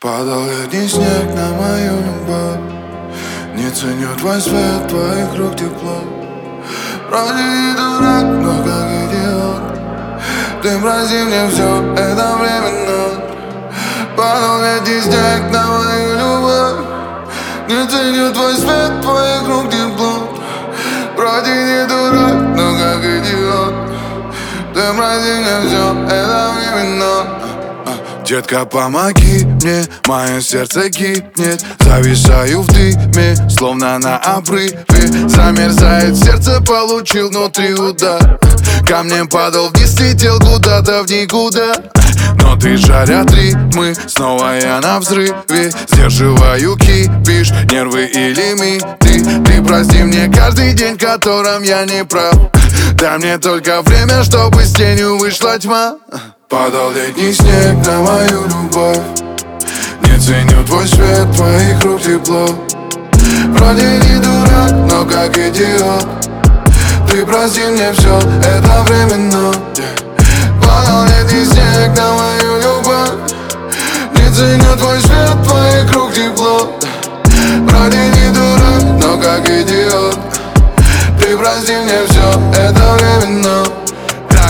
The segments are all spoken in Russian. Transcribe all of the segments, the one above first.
Падал летний снег на мою любовь. Не ценю твой свет, твоих рук тепло. Вроде не дурак, но как идиот. Ты прости мне все, это временно. Падал летний снег на мою любовь. Не ценю твой свет, твоих рук тепло. Вроде не дурак, но как идиот. Ты прости мне все, это временно. Детка, помоги мне, мое сердце гибнет. Зависаю в дыме, словно на обрыве. Замерзает сердце, получил внутри удар. Камнем падал вниз, летел куда-то в никуда. Но ты жарят ритмы, снова я на взрыве. Сдерживаю кипиш, нервы и лимиты. Ты прости мне каждый день, в котором я не прав. Дай мне только время, чтобы с тенью вышла тьма. Падал летний снег на мою любовь. Не ценю твой свет, твоих рук тепло. Вроде не дурак, но как идиот. Ты прости мне все, это временно. Падал летний снег на мою любовь. Не ценю твой свет, твоих рук тепло. Вроде не дурак, но как идиот. Ты прости мне все, это временно. Так,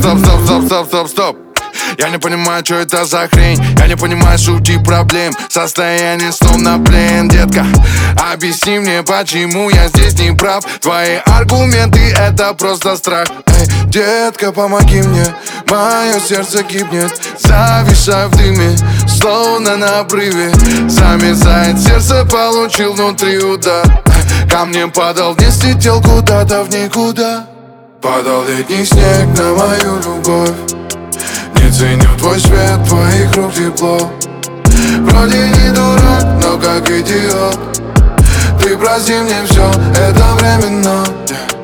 стоп. Я не понимаю, что это за хрень. Я не понимаю сути проблем. Состояние словно плен, детка. Объясни мне, почему я здесь не прав. Твои аргументы — это просто страх. Эй, детка, помоги мне, мое сердце гибнет. Зависаю в дыме, словно на обрыве. Замерзает сердце, получил внутри удар. Камнем падал вниз, летел куда-то в никуда. Падал летний снег на мою любовь. Не ценю твой свет, твоих рук тепло. Вроде не дурак, но как идиот. Ты прости мне все, это временно.